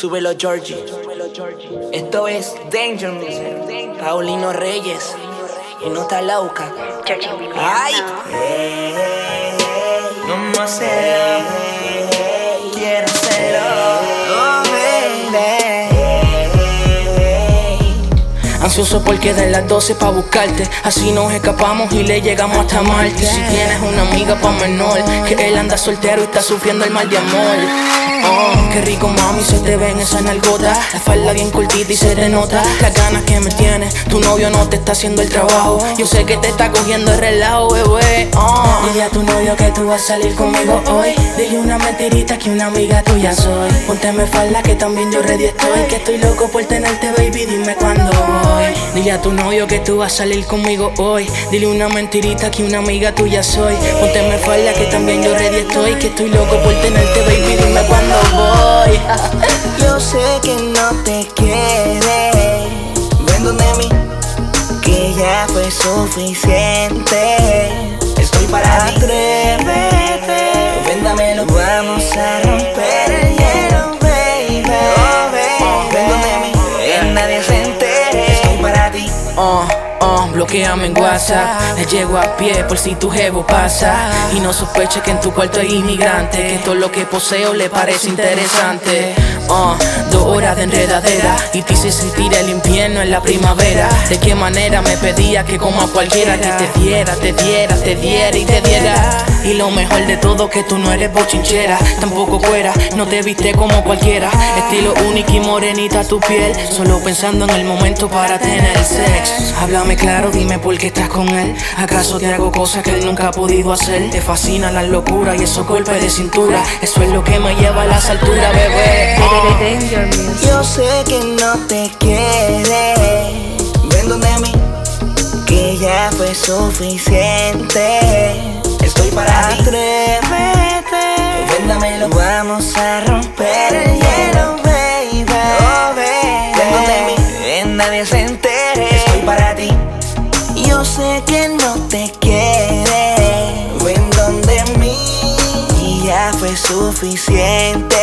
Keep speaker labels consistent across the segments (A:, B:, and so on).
A: Súbelo, Georgie. Esto es Danger Music. Paulino Reyes. Y no está loca. Ay, no me hacerlo. Quiero hacerlo. Oh, baby. Ansioso porque de las 12 pa' buscarte. Así nos escapamos y le llegamos hasta Marte. Si tienes una amiga pa' menor, que él anda soltero y está sufriendo el mal de amor. Oh, qué rico mami, se te ve en esa nalgota. La falda bien cortita y se te nota las ganas que me tienes. Tu novio no te está haciendo el trabajo. Yo sé que te está cogiendo el relajo, bebé. Dile a tu novio que tú vas a salir conmigo hoy. Dile una mentirita que una amiga tuya soy. Pónteme falda que también yo ready estoy. Que estoy loco por tenerte, baby, dime cuándo voy. Dile a tu novio que tú vas a salir conmigo hoy. Dile una mentirita que una amiga tuya soy. Pónteme falda que también yo ready estoy. Que estoy loco por tenerte, baby, dime cuándo voy.
B: Yo sé que no te quiere. Ven donde mí, que ya fue suficiente. Estoy para ti. Atrévete, ven dámelo. Vamos a romper el hielo, baby. Oh, baby. Ven donde mí, que nadie se entere. Estoy para ti.
A: Bloqueame en WhatsApp. Le llego a pie por si tu jevo pasa. Y no sospeche que en tu cuarto hay inmigrante. Que todo lo que poseo le parece interesante. 2 horas de enredadera y te hice sentir el invierno en la primavera. De qué manera me pedía que como a cualquiera que te diera y te diera. Y lo mejor de todo que tú no eres bochinchera, tampoco fuera, no te viste como cualquiera. Estilo único y morenita tu piel, solo pensando en el momento para tener sex. Háblame claro, dime por qué estás con él. ¿Acaso te hago cosas que él nunca ha podido hacer? Te fascinan las locuras y esos golpes de cintura. Eso es lo que me lleva a las alturas, bebé.
B: Yo sé que no te quiere. Ven donde mí, que ya fue suficiente. Estoy para ti. Atrévete, ven dámelo. Vamos a romper el hielo, baby. Oh, baby. Ven donde mí, que nadie se entere. Estoy para ti. Yo sé que no te quiere. Ven donde mí, y ya fue suficiente.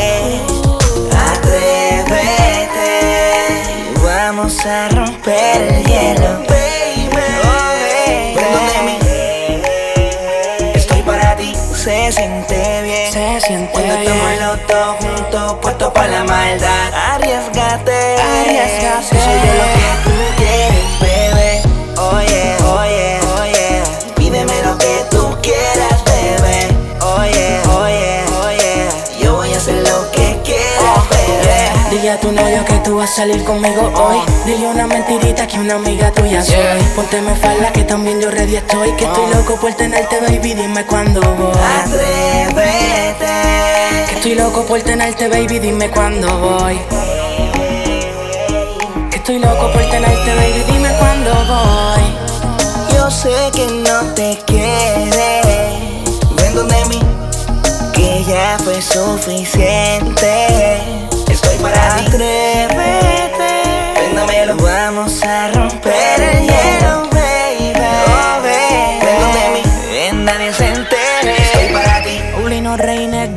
B: Atrévete, vamos a romper el hielo, baby. Ven donde mí, estoy para ti. Se siente bien,
A: Se siente
B: cuando
A: bien.
B: estamos los dos juntos, puestos para la maldad. Arriesgate,
A: Arriesgate.
B: soy yo lo que tú quieres, bebé. Oye, oye, oye, pídeme lo que tú quieras, bebé. Oye, oye, oye, yo voy a hacer lo que quieras, bebé.
A: Dile a tu novio que tú vas a salir conmigo hoy. Dile una mentirita que una amiga tuya soy. Pónteme falda que también yo ready estoy. Que estoy loco por tenerte, baby, dime cuándo voy.
B: Atrévete,
A: Que estoy loco por tenerte, baby, dime cuándo voy. Que estoy loco por tenerte, baby, dime cuándo voy.
B: yo sé que no te quiere. Ven donde mí, que ya fue suficiente. Estoy para ti. Atrévete, ven dámelo. Vamos a romper el hielo, baby. Oh, baby. Ven donde mí, que nadie se entere. Estoy para ti.
A: Paulino Reyes,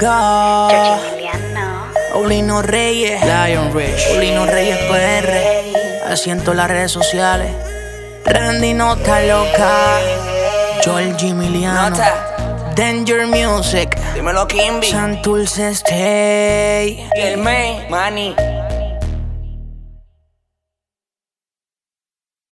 A: Paulino Reyes, Lion Rich, Paulino Reyes PR. Asiento las redes sociales. Randy Nota Loca, Georgie Emiliano, Danger Music,
B: Dímelo, Kimby.
A: Santurce Stay.
B: Y el Manny.